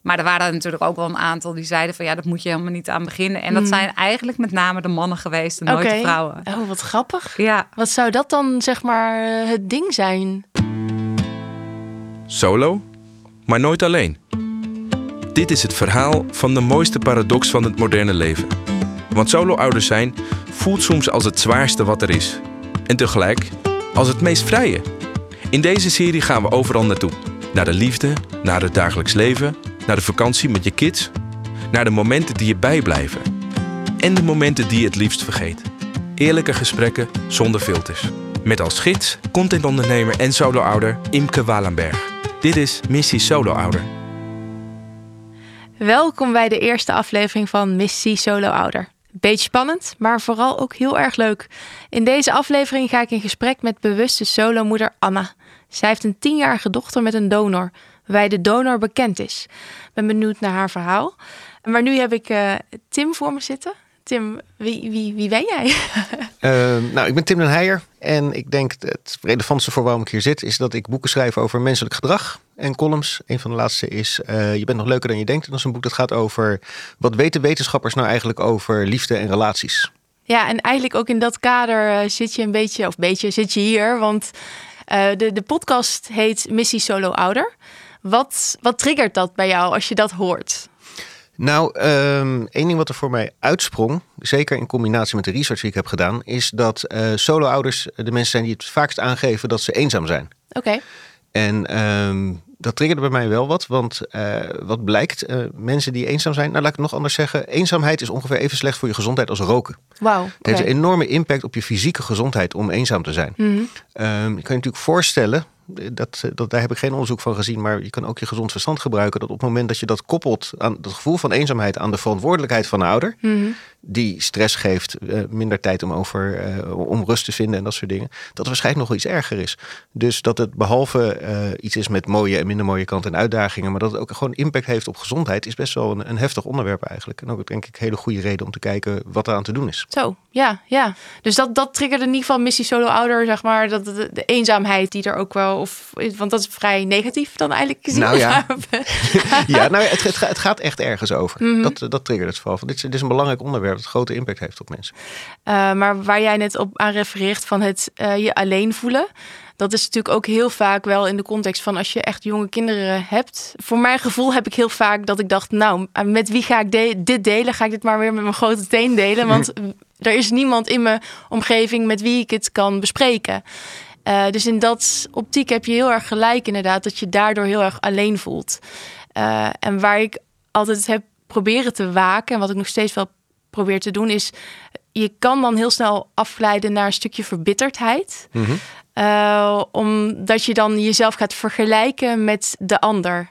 Maar er waren natuurlijk ook wel een aantal die zeiden van... ja, dat moet je helemaal niet aan beginnen. En dat zijn eigenlijk met name de mannen geweest en nooit de vrouwen. Oh, wat grappig. Ja. Wat zou dat dan, zeg maar, het ding zijn? Solo, maar nooit alleen. Dit is het verhaal van de mooiste paradox van het moderne leven. Want solo-ouders zijn voelt soms als het zwaarste wat er is. En tegelijk als het meest vrije. In deze serie gaan we overal naartoe. Naar de liefde, naar het dagelijks leven, naar de vakantie met je kids, naar de momenten die je bijblijven. En de momenten die je het liefst vergeet. Eerlijke gesprekken zonder filters. Met als gids, contentondernemer en solo-ouder Imke Walenberg. Dit is Missie Solo-ouder. Welkom bij de eerste aflevering van Missie Solo-ouder. Beetje spannend, maar vooral ook heel erg leuk. In deze aflevering ga ik in gesprek met bewuste solomoeder Anna. Zij heeft een 10-jarige dochter met een donor, waarbij de donor bekend is. Ik ben benieuwd naar haar verhaal. Maar nu heb ik Tim voor me zitten. Tim, wie ben jij? Ik ben Tim den Heijer. En ik denk het relevantste voor waarom ik hier zit... is dat ik boeken schrijf over menselijk gedrag en columns. Een van de laatste is Je bent nog leuker dan je denkt. En dat is een boek dat gaat over... wat weten wetenschappers nou eigenlijk over liefde en relaties? Ja, en eigenlijk ook in dat kader zit je hier. Want de podcast heet Missie Solo-ouder. Wat triggert dat bij jou als je dat hoort? Nou, één ding wat er voor mij uitsprong, zeker in combinatie met de research die ik heb gedaan, is dat solo-ouders de mensen zijn die het vaakst aangeven dat ze eenzaam zijn. Oké. En dat triggerde bij mij wel wat, want wat blijkt, mensen die eenzaam zijn, nou laat ik het nog anders zeggen, eenzaamheid is ongeveer even slecht voor je gezondheid als roken. Wauw. Het heeft een enorme impact op je fysieke gezondheid om eenzaam te zijn. Mm-hmm. Je kan je natuurlijk voorstellen, daar heb ik geen onderzoek van gezien, maar je kan ook je gezond verstand gebruiken, dat op het moment dat je dat koppelt aan het gevoel van eenzaamheid aan de verantwoordelijkheid van een ouder, die stress geeft, minder tijd om rust te vinden en dat soort dingen, dat het waarschijnlijk nog wel iets erger is. Dus dat het behalve iets is met mooie en minder mooie kanten en uitdagingen, maar dat het ook gewoon impact heeft op gezondheid, is best wel een heftig onderwerp eigenlijk. En ook denk ik een hele goede reden om te kijken wat eraan te doen is. Zo, ja. Dus dat triggerde in ieder geval Missie Solo-ouder, zeg maar, dat de eenzaamheid die er ook wel, want dat is vrij negatief dan eigenlijk gezien. Nou ja, het gaat echt ergens over. Mm-hmm. Dat triggert het vooral. Dit is een belangrijk onderwerp dat grote impact heeft op mensen. Maar waar jij net op aan refereert van het je alleen voelen, dat is natuurlijk ook heel vaak wel in de context van als je echt jonge kinderen hebt. Voor mijn gevoel heb ik heel vaak dat ik dacht, nou, met wie ga ik dit delen? Ga ik dit maar weer met mijn grote teen delen? Want er is niemand in mijn omgeving met wie ik het kan bespreken. Dus in dat optiek heb je heel erg gelijk inderdaad, dat je daardoor heel erg alleen voelt. En waar ik altijd heb proberen te waken, en wat ik nog steeds wel probeer te doen, is je kan dan heel snel afglijden naar een stukje verbitterdheid. Mm-hmm. Omdat je dan jezelf gaat vergelijken met de ander.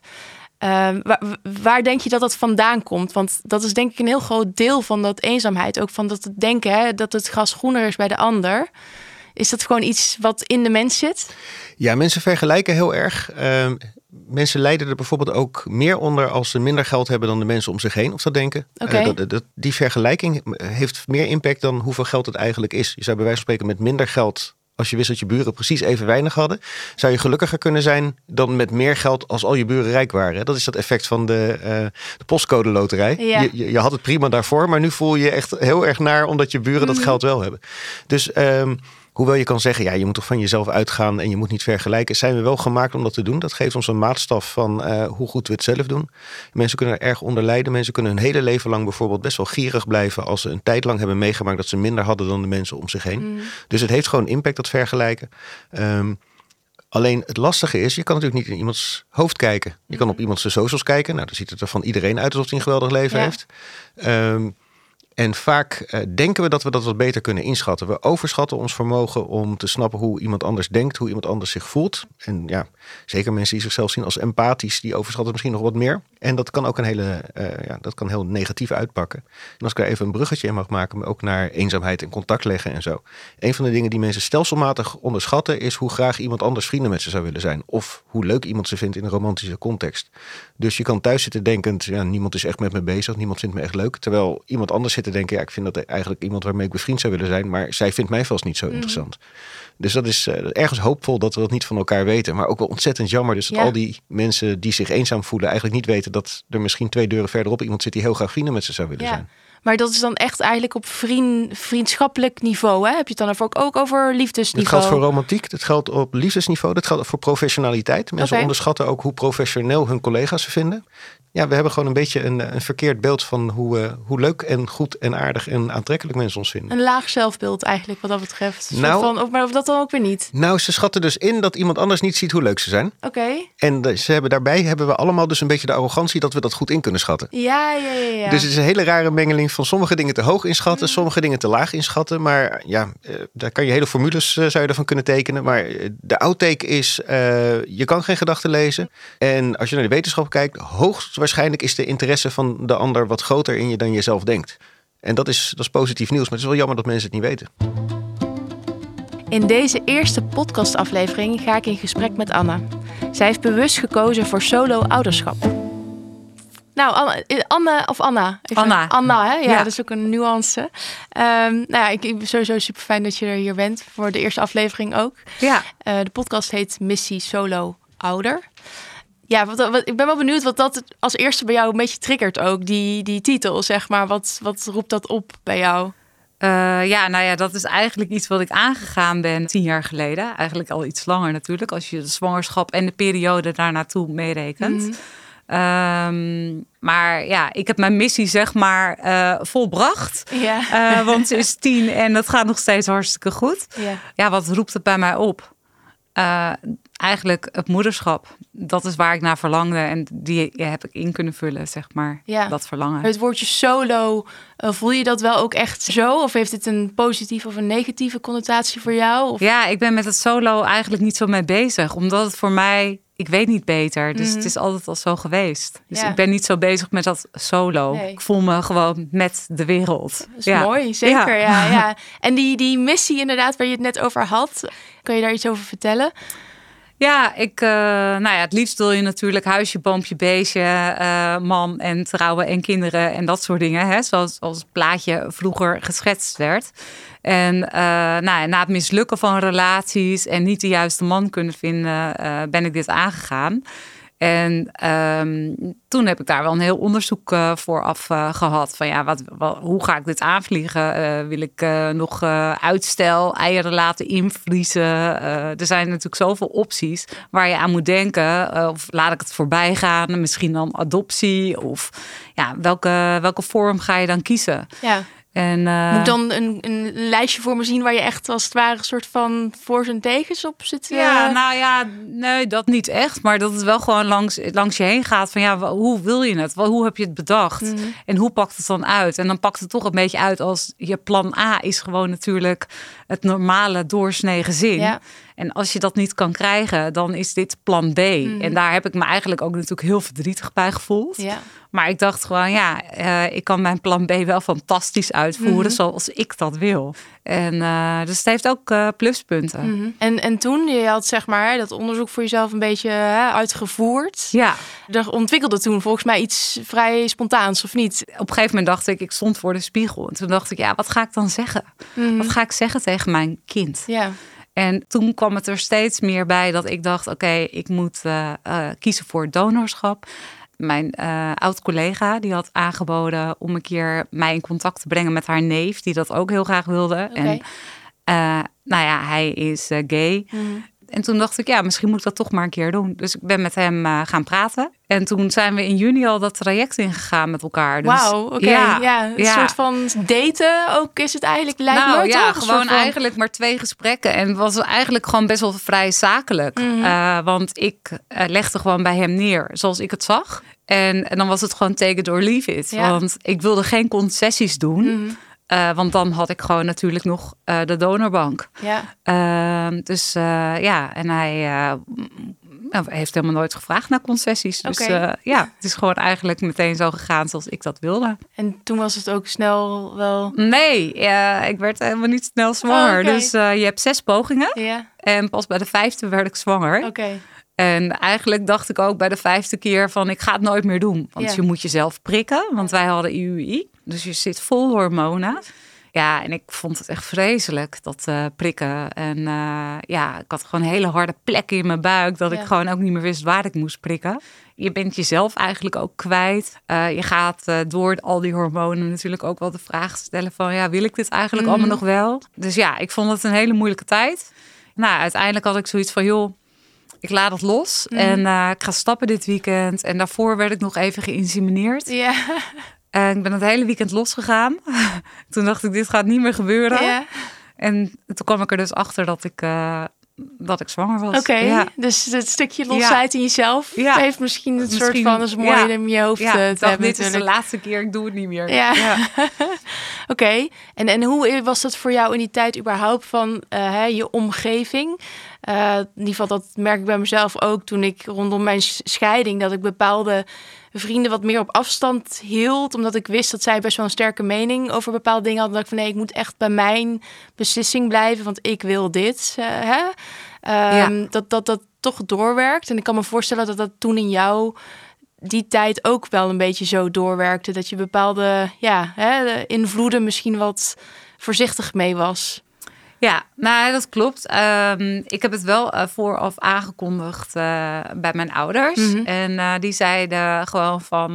Waar denk je dat dat vandaan komt? Want dat is denk ik een heel groot deel van dat eenzaamheid. Ook van dat het denken dat het gras groener is bij de ander. Is dat gewoon iets wat in de mens zit? Ja, mensen vergelijken heel erg. Mensen lijden er bijvoorbeeld ook meer onder als ze minder geld hebben dan de mensen om zich heen. Of dat denken. Okay. Die vergelijking heeft meer impact dan hoeveel geld het eigenlijk is. Je zou bij wijze van spreken met minder geld, als je wist dat je buren precies even weinig hadden, zou je gelukkiger kunnen zijn dan met meer geld als al je buren rijk waren. Dat is dat effect van de postcode loterij. Ja. Je had het prima daarvoor, maar nu voel je je echt heel erg naar omdat je buren dat geld wel hebben. Dus hoewel je kan zeggen, ja, je moet toch van jezelf uitgaan en je moet niet vergelijken, zijn we wel gemaakt om dat te doen. Dat geeft ons een maatstaf van hoe goed we het zelf doen. Mensen kunnen er erg onder lijden. Mensen kunnen hun hele leven lang bijvoorbeeld best wel gierig blijven als ze een tijd lang hebben meegemaakt dat ze minder hadden dan de mensen om zich heen. Dus het heeft gewoon impact, dat vergelijken. Alleen het lastige is, je kan natuurlijk niet in iemands hoofd kijken. Je kan op iemands socials kijken. Nou, dan ziet het er van iedereen uit alsof hij een geweldig leven heeft. En vaak denken we dat we dat wat beter kunnen inschatten. We overschatten ons vermogen om te snappen hoe iemand anders denkt, hoe iemand anders zich voelt. En ja, zeker mensen die zichzelf zien als empathisch, die overschatten misschien nog wat meer. En dat kan ook dat kan heel negatief uitpakken. En als ik daar even een bruggetje in mag maken, maar ook naar eenzaamheid en contact leggen en zo. Een van de dingen die mensen stelselmatig onderschatten is hoe graag iemand anders vrienden met ze zou willen zijn. Of hoe leuk iemand ze vindt in een romantische context. Dus je kan thuis zitten denkend, ja, niemand is echt met me bezig, niemand vindt me echt leuk. Terwijl iemand anders zit te denken, ik vind dat eigenlijk iemand waarmee ik bevriend zou willen zijn, maar zij vindt mij vast niet zo interessant. Dus dat is ergens hoopvol dat we dat niet van elkaar weten. Maar ook wel ontzettend jammer. Dus dat al die mensen die zich eenzaam voelen eigenlijk niet weten dat er misschien 2 deuren verderop iemand zit die heel graag vrienden met ze zou willen zijn. Maar dat is dan echt eigenlijk op vriendschappelijk niveau, hè? Heb je het dan ook over liefdesniveau? Dat geldt voor romantiek, dat geldt op liefdesniveau, dat geldt voor professionaliteit. Mensen onderschatten ook hoe professioneel hun collega's ze vinden. Ja, we hebben gewoon een beetje een verkeerd beeld van hoe leuk en goed en aardig en aantrekkelijk mensen ons vinden. Een laag zelfbeeld eigenlijk wat dat betreft. Maar of dat dan ook weer niet? Nou, ze schatten dus in dat iemand anders niet ziet hoe leuk ze zijn. Oké. En daarbij hebben we allemaal dus een beetje de arrogantie dat we dat goed in kunnen schatten. Ja. Dus het is een hele rare mengeling van sommige dingen te hoog inschatten, sommige dingen te laag inschatten. Maar daar kan je hele formules zou je ervan kunnen tekenen. Maar de outtake is, je kan geen gedachten lezen. En als je naar de wetenschap kijkt, hoogstwaarschijnlijk is de interesse van de ander wat groter in je dan je zelf denkt. En dat is positief nieuws, maar het is wel jammer dat mensen het niet weten. In deze eerste podcastaflevering ga ik in gesprek met Anna. Zij heeft bewust gekozen voor solo-ouderschap. Nou, Anna. Anna, hè? Ja, dat is ook een nuance. Ik ben sowieso super fijn dat je er hier bent voor de eerste aflevering ook. Ja. De podcast heet Missie Solo Ouder. Ja, ik ben wel benieuwd wat dat als eerste bij jou een beetje triggert ook, die titel, zeg maar. Wat roept dat op bij jou? Dat is eigenlijk iets wat ik aangegaan ben 10 jaar geleden. Eigenlijk al iets langer natuurlijk, als je de zwangerschap en de periode daarnaartoe meerekent. Maar ik heb mijn missie zeg maar volbracht. Ja. Want ze is 10 en dat gaat nog steeds hartstikke goed. Ja, wat roept het bij mij op? Eigenlijk het moederschap. Dat is waar ik naar verlangde. En die heb ik in kunnen vullen, zeg maar. Ja. Dat verlangen. Het woordje solo, voel je dat wel ook echt zo? Of heeft het een positieve of een negatieve connotatie voor jou? Of? Ja, ik ben met het solo eigenlijk niet zo mee bezig. Omdat het voor mij, ik weet niet beter. Dus het is altijd al zo geweest. Dus ik ben niet zo bezig met dat solo. Nee. Ik voel me gewoon met de wereld. Dat is mooi, zeker. Ja. En die missie inderdaad, waar je het net over had. Kan je daar iets over vertellen? Ja, het liefst wil je natuurlijk huisje, boompje, beestje, man en trouwen en kinderen en dat soort dingen. Hè? Zoals het plaatje vroeger geschetst werd. En na het mislukken van relaties en niet de juiste man kunnen vinden, ben ik dit aangegaan. En toen heb ik daar wel een heel onderzoek voor af gehad. Van hoe ga ik dit aanvliegen? Wil ik nog uitstel, eieren laten invriezen? Er zijn natuurlijk zoveel opties waar je aan moet denken. Of laat ik het voorbij gaan? Misschien dan adoptie? Of welke vorm ga je dan kiezen? Ja. En, moet dan een lijstje voor me zien waar je echt als het ware een soort van voor's en tegens op zit? Nee, dat niet echt. Maar dat het wel gewoon langs je heen gaat van hoe wil je het? Hoe heb je het bedacht? En hoe pakt het dan uit? En dan pakt het toch een beetje uit als je plan A is gewoon natuurlijk het normale doorsnee gezin. Ja. En als je dat niet kan krijgen, dan is dit plan B. En daar heb ik me eigenlijk ook natuurlijk heel verdrietig bij gevoeld. Ja. Maar ik dacht gewoon, ik kan mijn plan B wel fantastisch uitvoeren zoals ik dat wil. En dus het heeft ook pluspunten. En toen, je had zeg maar dat onderzoek voor jezelf een beetje uitgevoerd. Ja. Er ontwikkelde toen volgens mij iets vrij spontaans, of niet? Op een gegeven moment dacht ik stond voor de spiegel. En toen dacht ik, wat ga ik dan zeggen? Wat ga ik zeggen tegen mijn kind? Ja. En toen kwam het er steeds meer bij dat ik dacht, ik moet kiezen voor donorschap. Mijn oud-collega die had aangeboden om een keer mij in contact te brengen met haar neef, die dat ook heel graag wilde. Okay. En hij is gay. En toen dacht ik, misschien moet ik dat toch maar een keer doen. Dus ik ben met hem gaan praten. En toen zijn we in juni al dat traject ingegaan met elkaar. Dus, wauw, oké. Een soort van daten ook is het eigenlijk, lijkt me toch? Gewoon eigenlijk maar 2 gesprekken. En het was eigenlijk gewoon best wel vrij zakelijk. Want ik legde gewoon bij hem neer zoals ik het zag. En dan was het gewoon take it or leave it. Ja. Want ik wilde geen concessies doen. Want dan had ik gewoon natuurlijk nog de donorbank. Ja. En hij heeft helemaal nooit gevraagd naar concessies. Dus het is gewoon eigenlijk meteen zo gegaan zoals ik dat wilde. En toen was het ook snel wel... Nee, ik werd helemaal niet snel zwanger. Dus je hebt 6 pogingen. Ja. En pas bij de 5e werd ik zwanger. Oké. En eigenlijk dacht ik ook bij de 5e keer van ik ga het nooit meer doen. Want je moet jezelf prikken, want wij hadden IUI. Dus je zit vol hormonen. Ja, en ik vond het echt vreselijk, dat prikken. En ik had gewoon hele harde plekken in mijn buik... dat ik gewoon ook niet meer wist waar ik moest prikken. Je bent jezelf eigenlijk ook kwijt. Je gaat door al die hormonen natuurlijk ook wel de vraag stellen van... ja, wil ik dit eigenlijk allemaal nog wel? Dus ja, ik vond het een hele moeilijke tijd. Nou, uiteindelijk had ik zoiets van, joh, ik laat het los. En ik ga stappen dit weekend. En daarvoor werd ik nog even geïnsemineerd. Ja. En ik ben het hele weekend losgegaan. Toen dacht ik, dit gaat niet meer gebeuren. Ja. En toen kwam ik er dus achter dat ik zwanger was. Oké, dus het stukje losheid in jezelf heeft misschien een soort van... dat is mooi in je hoofd te hebben. Dit is de laatste keer, ik doe het niet meer. Ja. Oké, en hoe was dat voor jou in die tijd überhaupt van je omgeving? In ieder geval, dat merk ik bij mezelf ook toen ik rondom mijn scheiding... dat ik bepaalde vrienden wat meer op afstand hield. Omdat ik wist dat zij best wel een sterke mening over bepaalde dingen hadden. Dat ik van nee, ik moet echt bij mijn beslissing blijven. Want ik wil dit. Dat toch doorwerkt. En ik kan me voorstellen dat toen in jou die tijd ook wel een beetje zo doorwerkte. Dat je bepaalde invloeden misschien wat voorzichtig mee was. Ja, nou dat klopt. Ik heb het wel vooraf aangekondigd bij mijn ouders. Mm-hmm. En die zeiden gewoon van...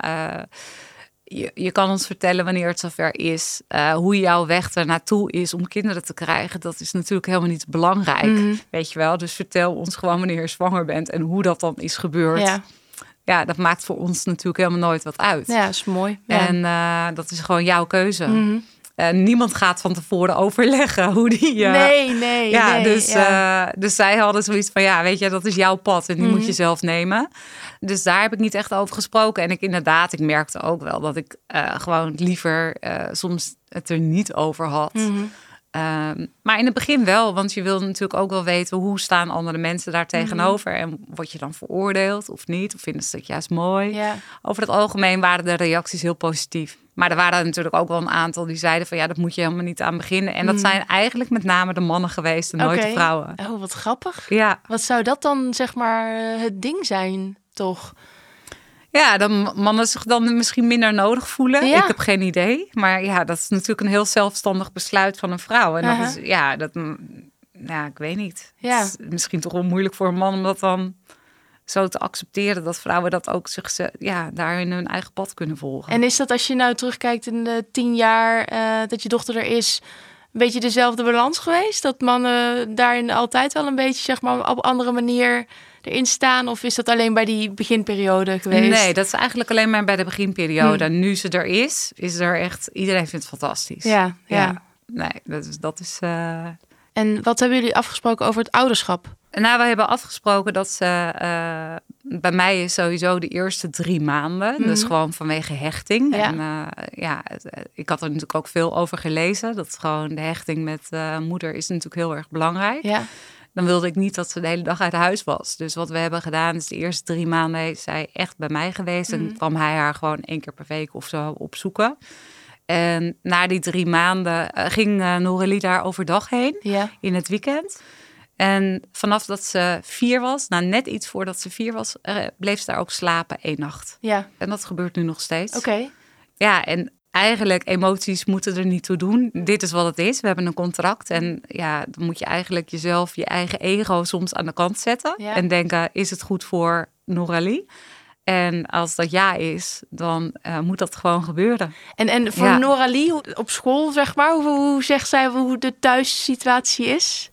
je kan ons vertellen wanneer het zover is. Hoe jouw weg er naartoe is om kinderen te krijgen. Dat is natuurlijk helemaal niet belangrijk. Mm-hmm. Weet je wel. Dus vertel ons gewoon wanneer je zwanger bent. En hoe dat dan is gebeurd. Ja, dat maakt voor ons natuurlijk helemaal nooit wat uit. Ja, dat is mooi. Ja. En dat is gewoon jouw keuze. Mm-hmm. Niemand gaat van tevoren overleggen hoe die... Nee. Dus zij hadden zoiets van, weet je, dat is jouw pad en die moet je zelf nemen. Dus daar heb ik niet echt over gesproken. En ik merkte ook wel dat ik gewoon liever soms het er niet over had. Mm-hmm. Maar in het begin wel, want je wil natuurlijk ook wel weten... hoe staan andere mensen daar tegenover? En word je dan veroordeeld of niet? Of vinden ze het juist mooi? Ja. Over het algemeen waren de reacties heel positief. Maar er waren natuurlijk ook wel een aantal die zeiden van... dat moet je helemaal niet aan beginnen. En dat zijn eigenlijk met name de mannen geweest en nooit de vrouwen. Oh, wat grappig. Ja. Wat zou dat dan, zeg maar, het ding zijn, toch? Ja, dan mannen zich dan misschien minder nodig voelen. Ja. Ik heb geen idee. Maar dat is natuurlijk een heel zelfstandig besluit van een vrouw. En dat is, ik weet niet. Ja. Het is misschien toch wel moeilijk voor een man om dat dan zo te accepteren dat vrouwen dat ook daarin hun eigen pad kunnen volgen. En is dat als je nou terugkijkt in de 10 jaar dat je dochter er is, een beetje dezelfde balans geweest? Dat mannen daarin altijd wel een beetje, zeg maar, op een andere manier erin staan? Of is dat alleen bij die beginperiode geweest? Nee, dat is eigenlijk alleen maar bij de beginperiode. Nu ze er is er echt... Iedereen vindt het fantastisch. Ja. Nee, dat is... En wat hebben jullie afgesproken over het ouderschap? Nou, we hebben afgesproken dat ze... bij mij is sowieso de eerste 3 maanden. Mm-hmm. Dus gewoon vanwege hechting. Ja. En ik had er natuurlijk ook veel over gelezen. Dat gewoon de hechting met moeder is natuurlijk heel erg belangrijk. Ja. Dan wilde ik niet dat ze de hele dag uit huis was. Dus wat we hebben gedaan is de eerste 3 maanden is zij echt bij mij geweest. Mm-hmm. En kwam hij haar gewoon 1 keer per week of zo opzoeken. En na die 3 maanden ging Noralie daar overdag heen in het weekend. En vanaf dat ze 4 was, net iets voordat ze 4 was, bleef ze daar ook slapen 1 nacht. Ja. En dat gebeurt nu nog steeds. Oké. Ja, en eigenlijk emoties moeten er niet toe doen. Dit is wat het is. We hebben een contract. En dan moet je eigenlijk jezelf, je eigen ego soms aan de kant zetten. Ja. En denken, is het goed voor Noralie? En als dat ja is, dan moet dat gewoon gebeuren. En voor Noralie op school, zeg maar, hoe zegt zij hoe de thuissituatie is?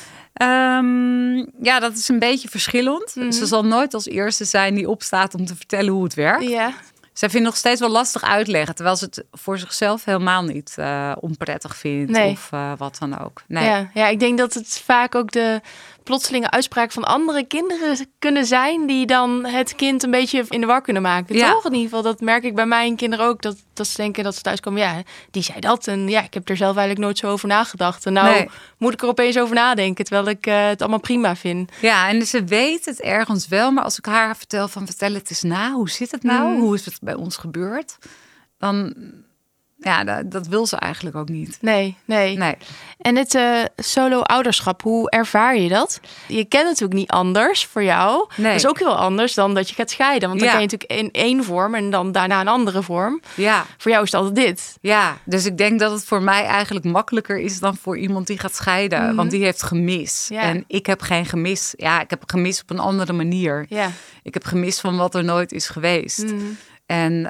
Dat is een beetje verschillend. Mm-hmm. Ze zal nooit als eerste zijn die opstaat om te vertellen hoe het werkt. Ja. Zij vindt nog steeds wel lastig uitleggen, terwijl ze het voor zichzelf helemaal niet onprettig vindt of wat dan ook. Nee. Ja, ik denk dat het vaak ook de plotselinge uitspraak van andere kinderen kunnen zijn die dan het kind een beetje in de war kunnen maken. Ja. Toch? In ieder geval, dat merk ik bij mijn kinderen ook. Dat ze denken dat ze thuiskomen, die zei dat. En ik heb er zelf eigenlijk nooit zo over nagedacht. En moet ik er opeens over nadenken, terwijl ik het allemaal prima vind. Ja, en ze weet het ergens wel. Maar als ik haar vertel het eens na. Hoe zit het nou? Hoe is het bij ons gebeurd? Dan ja, dat wil ze eigenlijk ook niet. Nee. En het solo-ouderschap, hoe ervaar je dat? Je kent natuurlijk niet anders voor jou. Nee. Dat is ook heel anders dan dat je gaat scheiden. Want dan Ja. ken je natuurlijk in één vorm en dan daarna een andere vorm. Ja. Voor jou is het altijd dit. Ja, dus ik denk dat het voor mij eigenlijk makkelijker is dan voor iemand die gaat scheiden. Want die heeft gemis. Ja. En ik heb geen gemis. Ja, ik heb gemis op een andere manier. Ja. Ik heb gemis van wat er nooit is geweest. En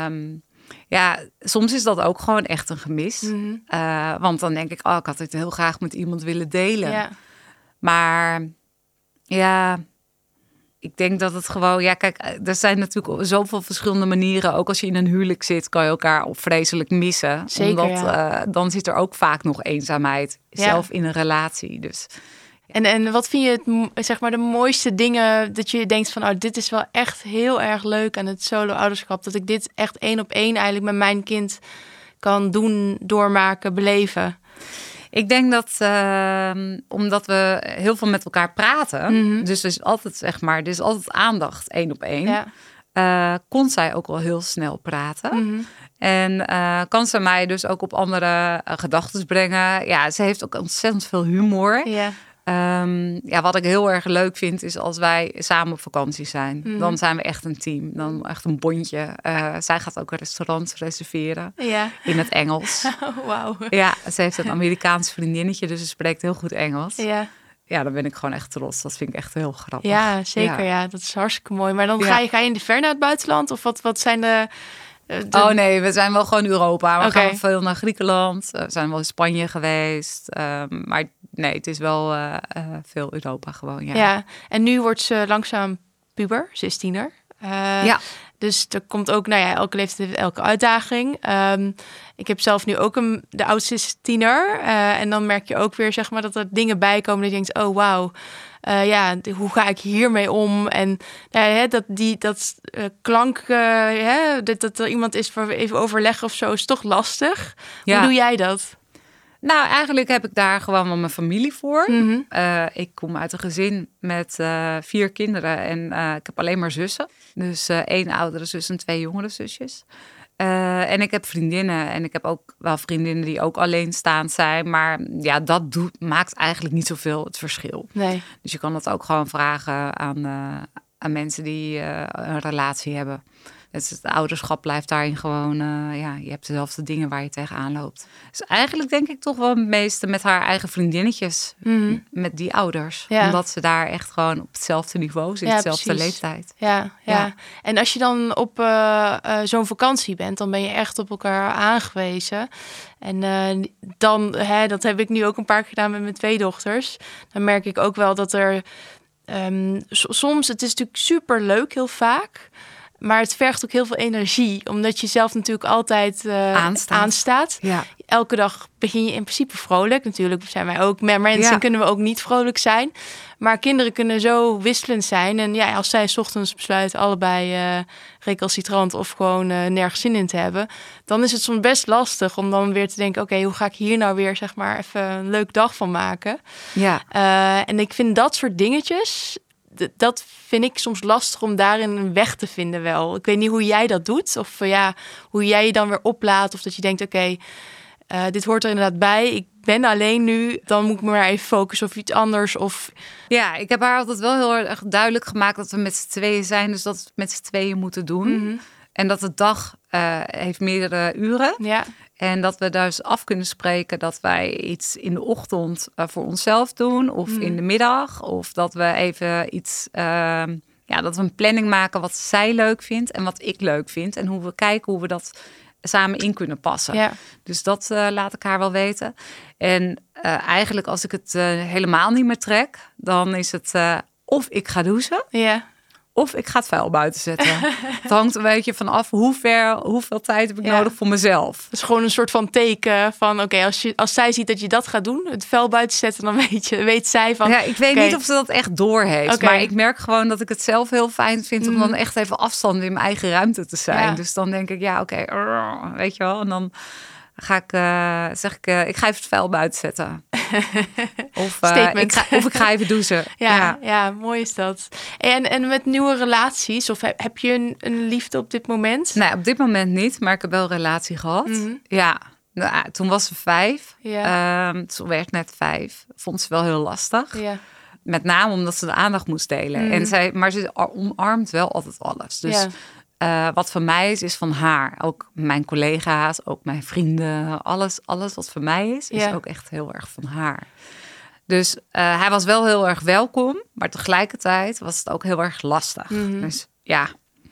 ja, soms is dat ook gewoon echt een gemis. Want dan denk ik, ik had het heel graag met iemand willen delen. Ja. Maar ja, ik denk dat het gewoon... Ja, kijk, er zijn natuurlijk zoveel verschillende manieren. Ook als je in een huwelijk zit, kan je elkaar vreselijk missen. Zeker, Omdat dan zit er ook vaak nog eenzaamheid. Ja. Zelf in een relatie, dus... En wat vind je zeg maar de mooiste dingen dat je denkt van... dit is wel echt heel erg leuk aan het solo-ouderschap. Dat ik dit echt 1 op 1 eigenlijk met mijn kind kan doen, doormaken, beleven. Ik denk dat omdat we heel veel met elkaar praten... dus er is altijd, zeg maar, er is altijd aandacht 1 op 1... Ja. kon zij ook al heel snel praten. En kan ze mij dus ook op andere gedachten brengen. Ja, ze heeft ook ontzettend veel humor. Ja. Wat ik heel erg leuk vind is als wij samen op vakantie zijn. Dan zijn we echt een team. Dan echt een bondje. Zij gaat ook restaurants reserveren in het Engels. Oh, wauw. Ja, ze heeft een Amerikaans vriendinnetje, dus ze spreekt heel goed Engels. Ja. Ja, dan ben ik gewoon echt trots. Dat vind ik echt heel grappig. Ja, zeker. Ja, dat is hartstikke mooi. Maar dan ga je in de ver naar het buitenland? Of wat zijn de... Oh nee, we zijn wel gewoon Europa. We Oké. gaan veel naar Griekenland. We zijn wel in Spanje geweest. Maar nee, het is wel veel Europa gewoon, Ja, en nu wordt ze langzaam puber. Ze is tiener. Ja. Dus er komt ook, elke leeftijd heeft elke uitdaging. Ik heb zelf nu ook de oudste is tiener. En dan merk je ook weer, zeg maar, dat er dingen bij komen dat je denkt, oh wauw. Hoe ga ik hiermee om? En dat klank, dat er iemand is voor even overleggen of zo, is toch lastig. Ja. Hoe doe jij dat? Nou, eigenlijk heb ik daar gewoon wel mijn familie voor. Ik kom uit een gezin met 4 kinderen en ik heb alleen maar zussen. Dus 1 oudere zus en 2 jongere zusjes. En ik heb vriendinnen en ik heb ook wel vriendinnen die ook alleenstaand zijn. Maar ja, dat maakt eigenlijk niet zoveel het verschil. Nee. Dus je kan dat ook gewoon vragen aan mensen die een relatie hebben. Dus het ouderschap blijft daarin gewoon... je hebt dezelfde dingen waar je tegenaan loopt. Dus eigenlijk denk ik toch wel het meeste met haar eigen vriendinnetjes. Met die ouders. Ja. Omdat ze daar echt gewoon op hetzelfde niveau zitten. Hetzelfde precies. leeftijd. Ja. En als je dan op zo'n vakantie bent, dan ben je echt op elkaar aangewezen. En dat heb ik nu ook een paar keer gedaan met mijn 2 dochters. Dan merk ik ook wel dat er... soms, het is natuurlijk super leuk heel vaak... Maar het vergt ook heel veel energie. Omdat je zelf natuurlijk altijd aanstaat. Ja. Elke dag begin je in principe vrolijk. Natuurlijk zijn wij ook mensen, kunnen we ook niet vrolijk zijn. Maar kinderen kunnen zo wisselend zijn. En ja, als zij 's ochtends besluiten allebei recalcitrant of gewoon nergens zin in te hebben, dan is het soms best lastig om dan weer te denken, oké, hoe ga ik hier nou weer, zeg maar, even een leuke dag van maken? Ja. En ik vind dat soort dingetjes, dat vind ik soms lastig om daarin een weg te vinden wel. Ik weet niet hoe jij dat doet. Of hoe jij je dan weer oplaat. Of dat je denkt, oké, dit hoort er inderdaad bij. Ik ben alleen nu. Dan moet ik me maar even focussen op iets anders. Of... Ja, ik heb haar altijd wel heel erg duidelijk gemaakt dat we met z'n tweeën zijn. Dus dat we het met z'n tweeën moeten doen. En dat de dag heeft meerdere uren. Ja. En dat we dus af kunnen spreken dat wij iets in de ochtend voor onszelf doen. Of in de middag. Of dat we even iets... dat we een planning maken wat zij leuk vindt en wat ik leuk vind. En hoe we kijken hoe we dat samen in kunnen passen. Ja. Dus dat laat ik haar wel weten. En eigenlijk als ik het helemaal niet meer trek, dan is het of ik ga douchen. Ja. Of ik ga het vuil buiten zetten. Het hangt een beetje vanaf hoeveel tijd heb ik nodig voor mezelf. Het is gewoon een soort van teken van, oké, als zij ziet dat je dat gaat doen, het vuil buiten zetten, dan weet zij van... Ja, ik weet niet of ze dat echt doorheeft. Okay. Maar ik merk gewoon dat ik het zelf heel fijn vind om dan echt even afstand in mijn eigen ruimte te zijn. Ja. Dus dan denk ik, weet je wel. En dan zeg ik, ik ga even het vuil buiten zetten. Of ik ga even douchen. Ja, mooi is dat. En met nieuwe relaties, of heb je een liefde op dit moment? Nee, op dit moment niet, maar ik heb wel een relatie gehad. Ja, toen was ze 5. Toen werd ik net 5. Vond ze wel heel lastig. Ja. Met name omdat ze de aandacht moest delen. Maar ze omarmt wel altijd alles. Dus wat van mij is van haar. Ook mijn collega's, ook mijn vrienden. Alles wat van mij is ook echt heel erg van haar. Dus hij was wel heel erg welkom. Maar tegelijkertijd was het ook heel erg lastig. Dus ja.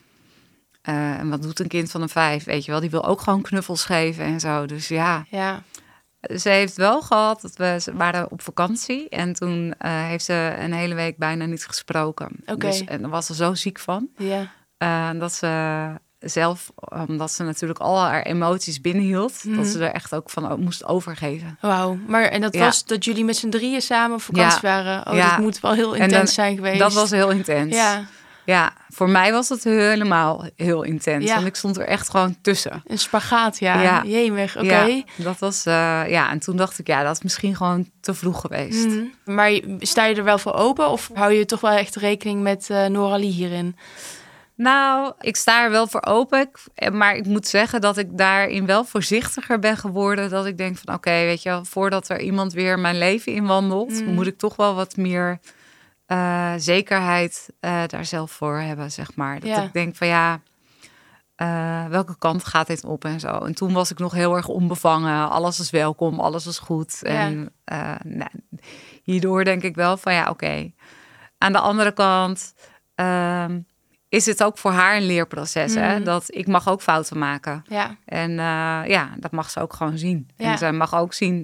En wat doet een kind van een 5? Weet je wel, die wil ook gewoon knuffels geven en zo. Dus ja. Ze heeft wel gehad dat ze waren op vakantie. En toen heeft ze een hele week bijna niet gesproken. Dus, en daar was ze zo ziek van. Dat ze zelf, omdat ze natuurlijk al haar emoties binnenhield, dat ze er echt ook van moest overgeven. Wauw, en dat was dat jullie met z'n 3 samen op vakantie waren. Dat moet wel heel intens zijn geweest. Dat was heel intens. Ja, voor mij was het helemaal heel intens. Want ik stond er echt gewoon tussen. Een spagaat, jemig, oké. Dat was, en toen dacht ik, dat is misschien gewoon te vroeg geweest. Maar sta je er wel voor open? Of hou je toch wel echt rekening met Noralie hierin? Nou, ik sta er wel voor open. Maar ik moet zeggen dat ik daarin wel voorzichtiger ben geworden. Dat ik denk van oké, weet je wel, voordat er iemand weer mijn leven inwandelt, moet ik toch wel wat meer zekerheid daar zelf voor hebben, zeg maar. Dat ik denk van welke kant gaat dit op en zo. En toen was ik nog heel erg onbevangen. Alles is welkom, alles is goed. En hierdoor denk ik wel van oké. Aan de andere kant is het ook voor haar een leerproces. Hè? Dat ik mag ook fouten maken. En dat mag ze ook gewoon zien. En zij mag ook zien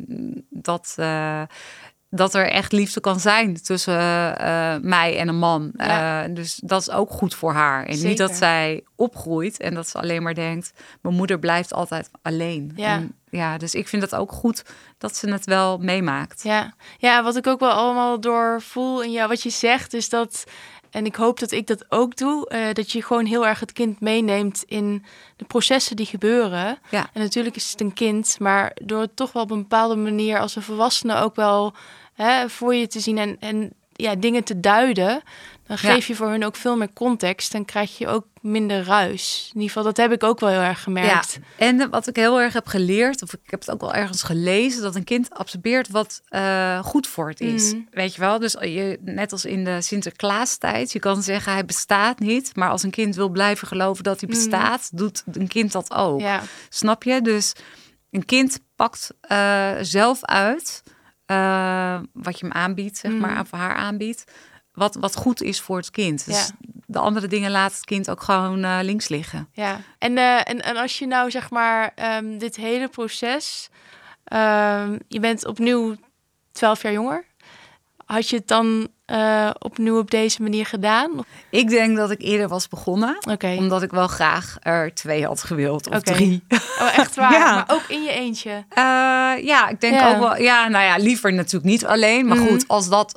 dat er echt liefde kan zijn tussen mij en een man. Dus dat is ook goed voor haar. En niet dat zij opgroeit en dat ze alleen maar denkt, mijn moeder blijft altijd alleen. En, dus ik vind het ook goed dat ze het wel meemaakt. Ja, wat ik ook wel allemaal door voel in wat je zegt, is dat, en ik hoop dat ik dat ook doe, dat je gewoon heel erg het kind meeneemt in de processen die gebeuren. En natuurlijk is het een kind, maar door het toch wel op een bepaalde manier als een volwassene ook wel voor je te zien en dingen te duiden, dan geef je voor hun ook veel meer context en krijg je ook minder ruis. In ieder geval, dat heb ik ook wel heel erg gemerkt. En wat ik heel erg heb geleerd, of ik heb het ook wel ergens gelezen, dat een kind absorbeert wat goed voor het is. Weet je wel? Dus net als in de Sinterklaastijd, je kan zeggen hij bestaat niet, maar als een kind wil blijven geloven dat hij bestaat, doet een kind dat ook. Snap je? Dus een kind pakt zelf uit wat je hem aanbiedt, zeg maar, of haar aanbiedt, wat goed is voor het kind. Dus de andere dingen laat het kind ook gewoon links liggen. En als je nou, zeg maar, dit hele proces, je bent opnieuw 12 jaar jonger. Had je het dan opnieuw op deze manier gedaan? Ik denk dat ik eerder was begonnen. Omdat ik wel graag er 2 had gewild. Of 3. Oh, echt waar? Maar ook in je eentje? Ik denk ook wel. Ja, nou ja, liever natuurlijk niet alleen. Maar goed, als dat...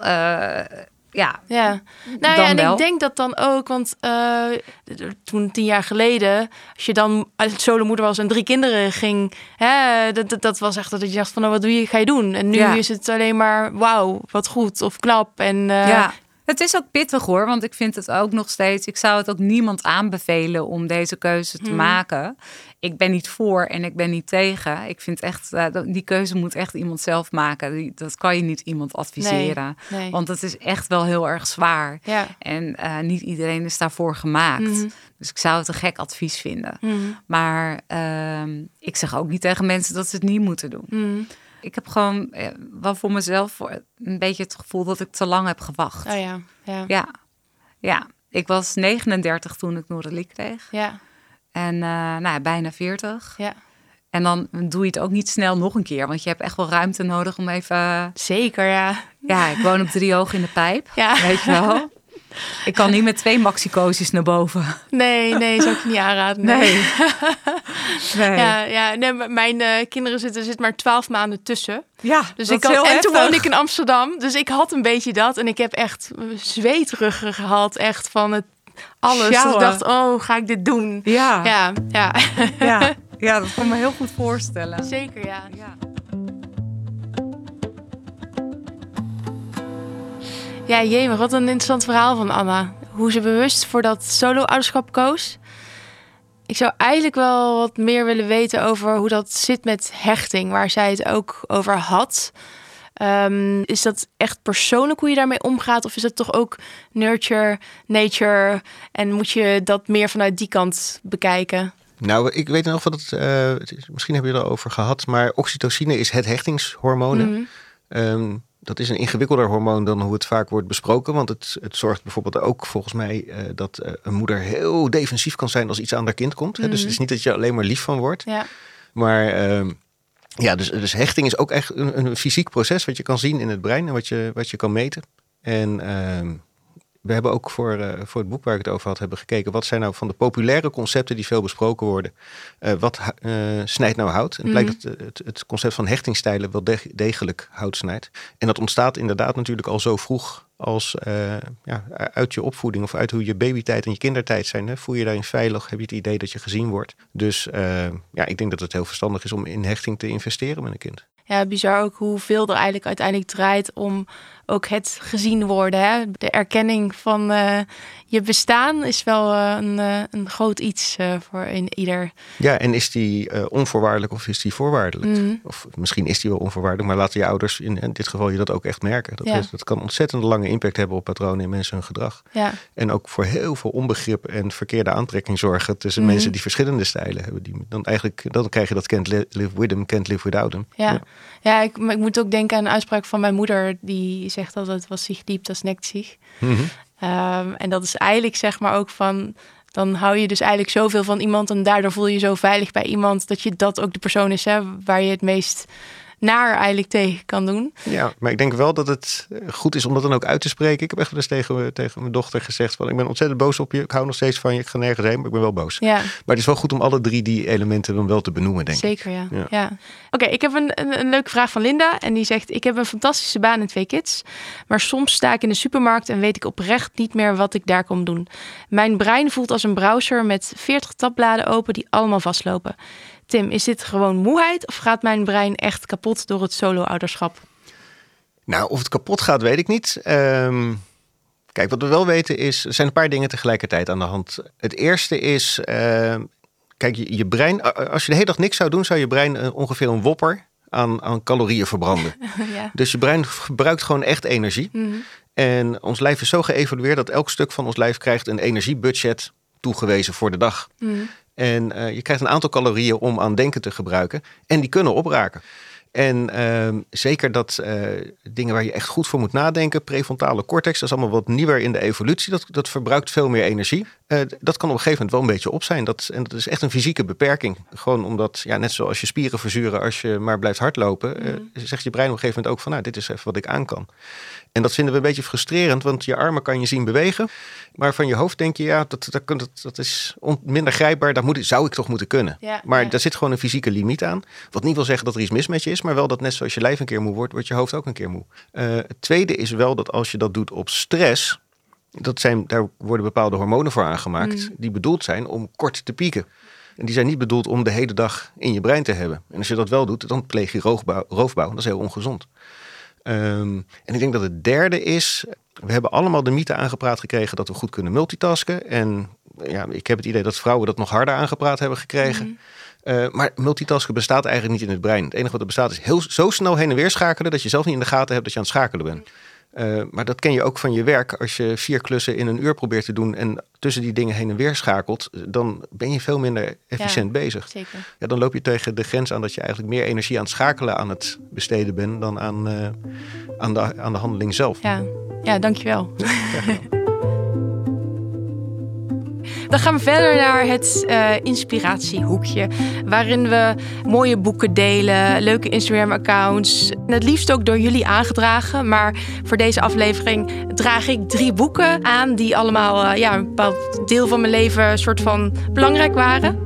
en ik denk dat dan ook, want toen 10 jaar geleden, als je dan solomoeder was en 3 kinderen ging, dat was echt dat je dacht van, wat ga je doen? En nu is het alleen maar, wauw, wat goed of knap. En het is ook pittig hoor, want ik vind het ook nog steeds, ik zou het ook niemand aanbevelen om deze keuze te maken. Ik ben niet voor en ik ben niet tegen. Ik vind echt, die keuze moet echt iemand zelf maken. Dat kan je niet iemand adviseren. Nee. Want het is echt wel heel erg zwaar. En niet iedereen is daarvoor gemaakt. Dus ik zou het een gek advies vinden. Maar ik zeg ook niet tegen mensen dat ze het niet moeten doen. Ik heb gewoon wel voor mezelf een beetje het gevoel dat ik te lang heb gewacht. Ja. Ik was 39 toen ik Noralie kreeg. En bijna 40. En dan doe je het ook niet snel nog een keer. Want je hebt echt wel ruimte nodig om even... Zeker, Ja, ik woon op 3 hoog in de pijp. Weet je wel. Ik kan niet met 2 maxicosies naar boven. Nee, zou ik niet aanraden. Nee. Mijn kinderen zitten maar 12 maanden tussen. Ja, dus dat is heel en heftig. toen woonde ik in Amsterdam. Dus ik had een beetje dat. En ik heb echt zweetruggen gehad. Echt van het alles. Dus ik dacht, ga ik dit doen? Ja. Ja, dat kan me heel goed voorstellen. Zeker, ja. Ja, jemig, wat een interessant verhaal van Anna. Hoe ze bewust voor dat solo-ouderschap koos. Ik zou eigenlijk wel wat meer willen weten over hoe dat zit met hechting, waar zij het ook over had. Is dat echt persoonlijk hoe je daarmee omgaat? Of is dat toch ook nurture, nature? En moet je dat meer vanuit die kant bekijken? Nou, ik weet nog wat misschien hebben we het erover gehad, maar oxytocine is het hechtingshormoon. Dat is een ingewikkelder hormoon dan hoe het vaak wordt besproken. Want het zorgt bijvoorbeeld ook volgens mij dat een moeder heel defensief kan zijn als iets aan haar kind komt. Dus het is niet dat je alleen maar lief van wordt. Ja. Maar dus hechting is ook echt een fysiek proces wat je kan zien in het brein en wat je kan meten. En we hebben ook voor het boek waar ik het over had, hebben gekeken wat zijn nou van de populaire concepten die veel besproken worden. Wat snijdt nou hout? En het blijkt dat het concept van hechtingstijlen wel degelijk hout snijdt. En dat ontstaat inderdaad natuurlijk al zo vroeg als uit je opvoeding of uit hoe je babytijd en je kindertijd zijn. Hè? Voel je daarin veilig? Heb je het idee dat je gezien wordt? Dus ik denk dat het heel verstandig is om in hechting te investeren met een kind. Ja, bizar ook hoeveel er eigenlijk uiteindelijk draait om ook het gezien worden. Hè? De erkenning van je bestaan is wel een groot iets voor ieder. Ja, en is die onvoorwaardelijk of is die voorwaardelijk? Of misschien is die wel onvoorwaardelijk, maar laten je ouders in dit geval je dat ook echt merken. Dat kan ontzettend lange impact hebben op patronen in mensen hun gedrag. Ja. En ook voor heel veel onbegrip en verkeerde aantrekking zorgen tussen mensen die verschillende stijlen hebben. Dan krijg je dat can't live with them, can't live without them. Ja, ik moet ook denken aan een uitspraak van mijn moeder. Die zegt altijd, was zich lieb, dat neckt zich. En dat is eigenlijk zeg maar ook van, dan hou je dus eigenlijk zoveel van iemand en daardoor voel je je zo veilig bij iemand dat je dat ook de persoon is waar je het meest naar eigenlijk tegen kan doen. Ja, maar ik denk wel dat het goed is om dat dan ook uit te spreken. Ik heb echt wel eens tegen mijn dochter gezegd van, ik ben ontzettend boos op je, ik hou nog steeds van je, ik ga nergens heen, maar ik ben wel boos. Ja. Maar het is wel goed om alle drie die elementen dan wel te benoemen, denk ik. Zeker, ja. Oké, ik heb een leuke vraag van Linda en die zegt, ik heb een fantastische baan en 2 kids, maar soms sta ik in de supermarkt en weet ik oprecht niet meer wat ik daar kom doen. Mijn brein voelt als een browser met 40 tabbladen open die allemaal vastlopen. Tim, is dit gewoon moeheid of gaat mijn brein echt kapot door het solo-ouderschap? Nou, of het kapot gaat, weet ik niet. Kijk, wat we wel weten is, er zijn een paar dingen tegelijkertijd aan de hand. Het eerste is, kijk, je brein, als je de hele dag niks zou doen, zou je brein ongeveer een wopper aan calorieën verbranden. Ja. Dus je brein gebruikt gewoon echt energie. En ons lijf is zo geëvolueerd dat elk stuk van ons lijf krijgt een energiebudget toegewezen voor de dag. En je krijgt een aantal calorieën om aan denken te gebruiken. En die kunnen opraken. En zeker dat dingen waar je echt goed voor moet nadenken, prefrontale cortex, dat is allemaal wat nieuwer in de evolutie. Dat verbruikt veel meer energie. Dat kan op een gegeven moment wel een beetje op zijn. En dat is echt een fysieke beperking. Gewoon omdat, net zoals je spieren verzuren als je maar blijft hardlopen, zegt je brein op een gegeven moment ook van, dit is even wat ik aan kan. En dat vinden we een beetje frustrerend, want je armen kan je zien bewegen. Maar van je hoofd denk je, dat is minder grijpbaar. Dat zou ik toch moeten kunnen. Maar daar zit gewoon een fysieke limiet aan. Wat niet wil zeggen dat er iets mis met je is, maar wel dat net zoals je lijf een keer moe wordt je hoofd ook een keer moe. Het tweede is wel dat als je dat doet op stress, daar worden bepaalde hormonen voor aangemaakt, die bedoeld zijn om kort te pieken. En die zijn niet bedoeld om de hele dag in je brein te hebben. En als je dat wel doet, dan pleeg je roofbouw. Dat is heel ongezond. En ik denk dat het derde is, we hebben allemaal de mythe aangepraat gekregen dat we goed kunnen multitasken. En ik heb het idee dat vrouwen dat nog harder aangepraat hebben gekregen. Maar multitasken bestaat eigenlijk niet in het brein. Het enige wat er bestaat is zo snel heen en weer schakelen dat je zelf niet in de gaten hebt dat je aan het schakelen bent. Maar dat ken je ook van je werk. Als je 4 klussen in een uur probeert te doen en tussen die dingen heen en weer schakelt, dan ben je veel minder efficiënt bezig. Zeker. Ja, dan loop je tegen de grens aan dat je eigenlijk meer energie aan het schakelen aan het besteden bent dan aan de handeling zelf. Ja, dankjewel. Dan gaan we verder naar het inspiratiehoekje, waarin we mooie boeken delen, leuke Instagram-accounts. Het liefst ook door jullie aangedragen, maar voor deze aflevering draag ik 3 boeken aan die allemaal een bepaald deel van mijn leven soort van belangrijk waren.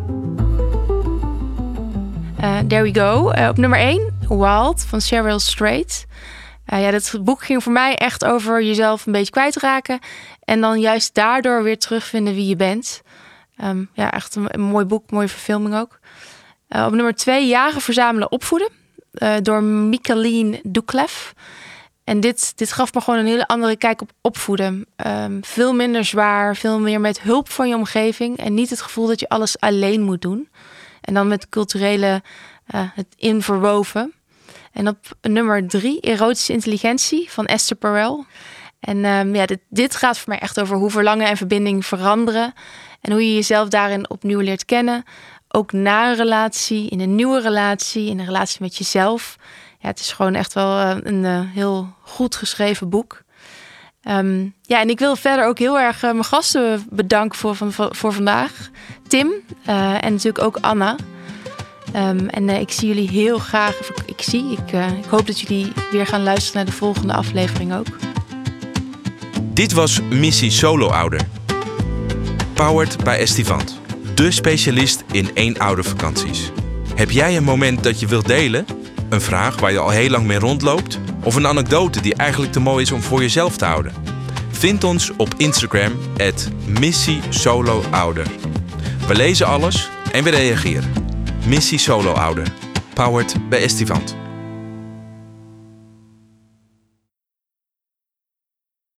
There we go. Op nummer 1, Wild van Cheryl Strayed. Dat boek ging voor mij echt over jezelf een beetje kwijtraken. En dan juist daardoor weer terugvinden wie je bent. Echt een mooi boek, mooie verfilming ook. Op nummer 2 Jagen, Verzamelen, Opvoeden. Door Michaeline Doucleff. En dit gaf me gewoon een hele andere kijk op opvoeden. Veel minder zwaar, veel meer met hulp van je omgeving. En niet het gevoel dat je alles alleen moet doen. En dan met culturele het in verwoven. En op nummer 3 Erotische Intelligentie van Esther Perel. En dit gaat voor mij echt over hoe verlangen en verbinding veranderen. En hoe je jezelf daarin opnieuw leert kennen. Ook na een relatie, in een nieuwe relatie, in een relatie met jezelf. Ja, het is gewoon echt wel een heel goed geschreven boek. En ik wil verder ook heel erg mijn gasten bedanken voor vandaag. Tim en natuurlijk ook Anna. Ik zie jullie heel graag. Ik hoop dat jullie weer gaan luisteren naar de volgende aflevering ook. Dit was Missie Solo Ouder. Powered bij Estivant. De specialist in eenoudervakanties. Heb jij een moment dat je wilt delen? Een vraag waar je al heel lang mee rondloopt? Of een anekdote die eigenlijk te mooi is om voor jezelf te houden? Vind ons op Instagram @MissieSoloOuder. We lezen alles en we reageren. Missie Solo Ouder. Powered bij Estivant.